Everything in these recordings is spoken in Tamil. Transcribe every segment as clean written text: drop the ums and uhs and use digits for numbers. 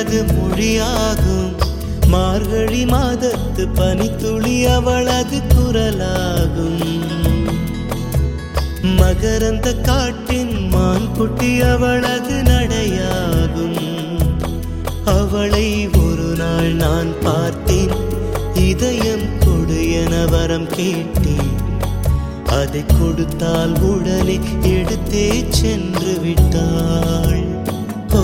அவளது மொழியாகும். மார்கழி மாதத்து பனித்துளி அவளது குரலாகும். மகரந்த காட்டின் மான்குட்டி அவளது நடையாகும். அவளை ஒரு நாள் நான் பார்த்தேன், இதயம் கொடு என வரம் கேட்டேன். அதை கொடுத்தால் உடனே எடுத்தே சென்று விட்டாள். ஓ,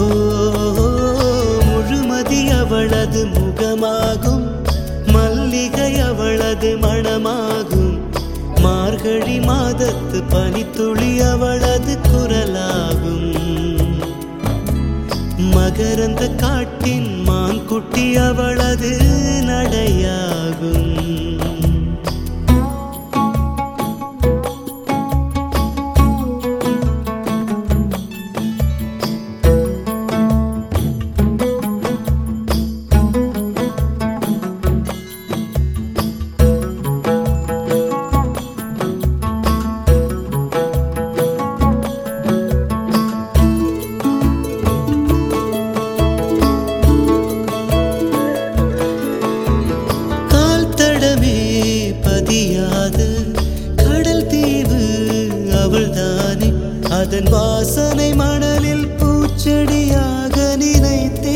முழுமதி அவளது முகமாகும். மல்லிகை அவளது மணமாகும். மார்கழி மாதத்து பனித்துளி அவளது குரலாகும். மகரந்த காட்டின் மான்குட்டி அவளது நடையாகும். கடல் தீவு அவள்தானே, அதன் வாசனை மணலில் பூச்செடியாக நினைத்தே.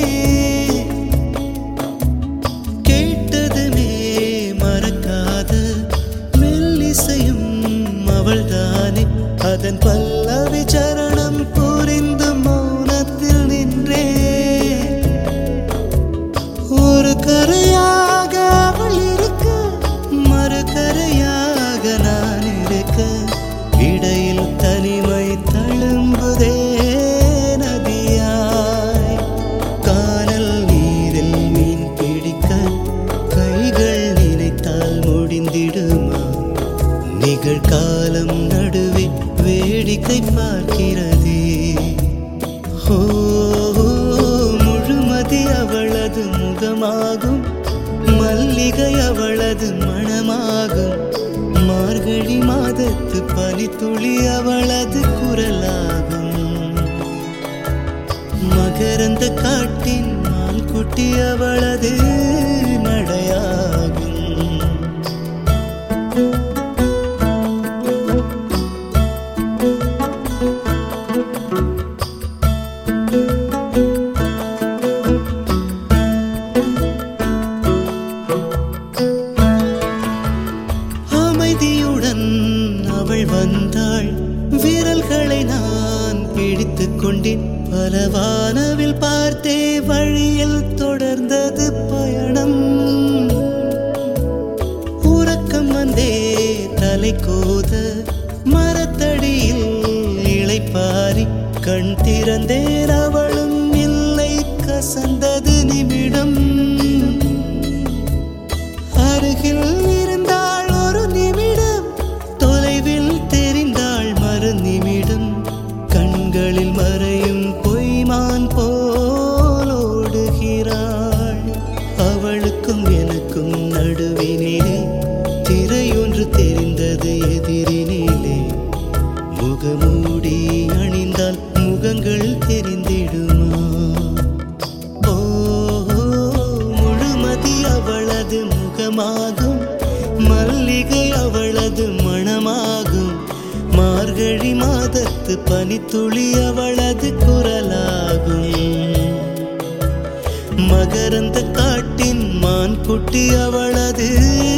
கேட்டதுமே மறக்காத மெல்லிசையும் அவள்தானே, அதன் பல்லவி சரணம் புரிந்து மௌனத்தில் நின்றே. ஒரு கரையாக அவள் இருக்க, மறுகரையாக நான் இருக்க, இடையில் தனிமை தழும்புதே நதியாய். கானல் நீரில் மீன் பிடிக்க கைகள் நினைத்தால் முடிந்திடுமா? நிகழ்காலம் நடுவே வேடிக்கை பார்க்கிறதே. ஓ, முழுமதி அவளது முகமாகும். மல்லிகை அவளது மணமாகும். மார்கழி மாதத்து பனித்துளி அவளது குரலாகும். மகரந்த காட்டின் மான்குட்டி அவளது நடையாகும். அமைதியுடன் அவள் வந்தாள். விரல்களை நான் பிடித்துக் கொண்டேன். பல வானவில் பார்த்தே வழியில் தொடர்ந்தது பயணம். உறக்கம் வந்தே தலை கோத மரத்தடியில் இளைப்பாரி கண் திறந்தேன். அவளும் இல்லை, கசந்தது நிமிடம். அருகில் இருந்தாள் ஒரு நிமிடம், தொலைவில் தெரிந்தாள் மறு நிமிடம். கண்களில் மறையும் பொய்மான் போல் ஓடுகிறாள். அவளுக்கும் எனக்கும் நடுவினிலே திரையொன்று தெரிந்தது எதிரினிலே. முகமூடி அணிந்தால் முகங்கள் தெரிந்திடுமா? ஓ, முழுமதி அவளது முகமாகும். மல்லிகை அவளது மணமாகும். மார்கழி மாதத்து பனித்துளி அவளது குரலாகும். மகரந்த காட்டின் மான்குட்டி அவளது